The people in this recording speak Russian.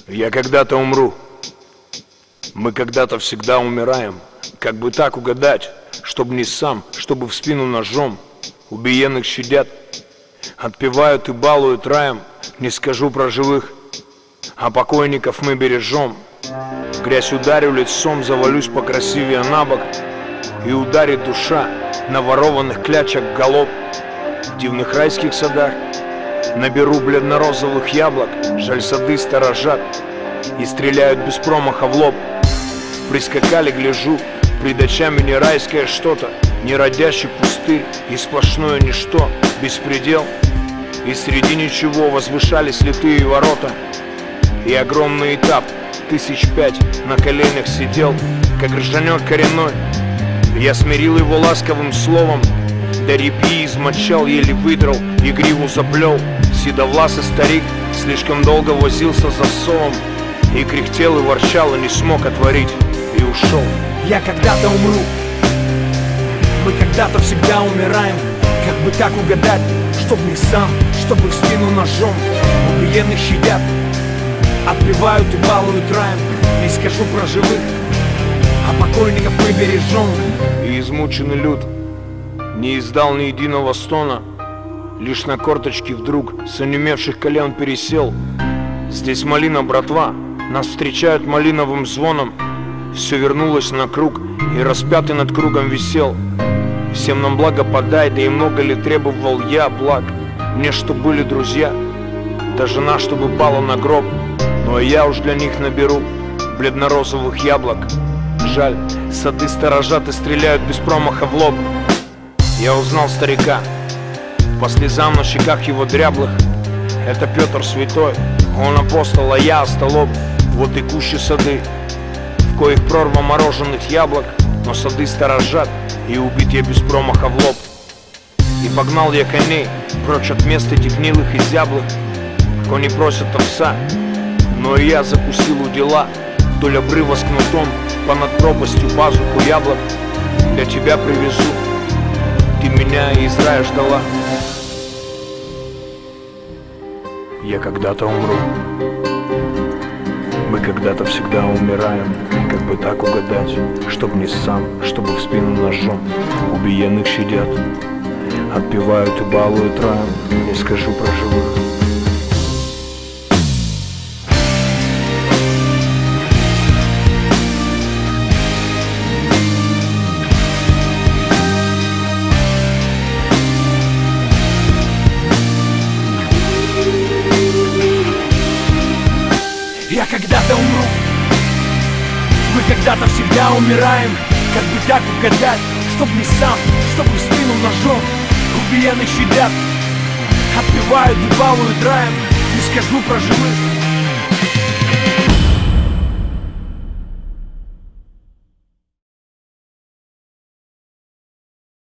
Я когда-то умру. Мы когда-то всегда умираем. Как бы так угадать, чтобы не сам, чтобы в спину ножом. Убиенных щадят, отпевают и балуют раем. Не скажу про живых, а покойников мы бережем. В грязь ударю лицом, завалюсь покрасивее на бок. И ударит душа на ворованных клячах голоб. В дивных райских садах наберу бледно-розовых яблок. Жаль, сады сторожат и стреляют без промаха в лоб. Прискакали, гляжу, пред очами не райское что-то, не родящий пустырь и сплошное ничто, беспредел. И среди ничего возвышались литые ворота. И огромный этап 1005 на коленях сидел, как ржанет коренной. Я смирил его ласковым словом, до репьи измочал, еле выдрал и гриву заплел. Седовласый старик слишком долго возился за совом, и кряхтел и ворчал, и не смог отворить, и ушел. Я когда-то умру. Мы когда-то всегда умираем. Как бы так угадать, чтоб не сам, чтобы в спину ножом. Убиенных щадят, отпевают и балуют раем. Не скажу про живых, а покойников мы бережем. И измученный люд не издал ни единого стона, лишь на корточки вдруг с онемевших колен пересел. Здесь малина, братва, нас встречают малиновым звоном. Все вернулось на круг, и распятый над кругом висел. Всем нам благо подай, да и много ли требовал я благ. Мне, чтоб были друзья, да жена, чтобы пала на гроб. Ну а я уж для них наберу бледно-розовых яблок. Жаль, сады сторожат и стреляют без промаха в лоб. Я узнал старика по слезам на щеках его дряблых. Это Петр Святой, он апостол, а я остолоп. Вот и кущи сады, в коих прорва мороженых яблок. Но сады сторожат, и убит я без промаха в лоб. И погнал я коней прочь от мест этих гнилых и зяблых. Кони просят овса, но и я закусил у дела. Вдоль обрыва с кнутом, понад пропастью пазуху яблок. Для тебя привезу, ты меня из рая ждала. Я когда-то умру. Мы когда-то всегда умираем. Как бы так угадать, чтоб не сам, чтобы в спину ножом. Убиенных щадят, отпевают и балуют раем. Не скажу про живых. Я когда-то умру. Мы когда-то всегда умираем. Как бы так угадать, чтоб не сам, чтобы в спину ножом. Убиенных щадят, отпевают и балуют раем. Не скажу про живых,